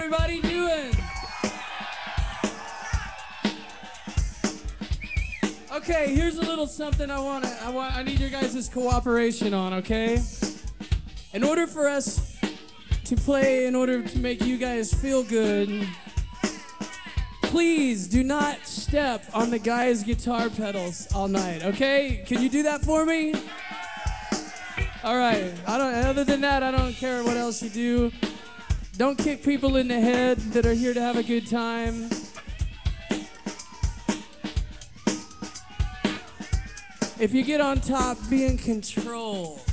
everybody doing? Okay, here's a little something I need your guys' cooperation on, okay? In order for us to play, in order to make you guys feel good, please do not step on the guy's guitar pedals all night, okay? Can you do that for me? All right. Other than that, I don't care what else you do. Don't kick people in the head that are here to have a good time. If you get on top, be in control.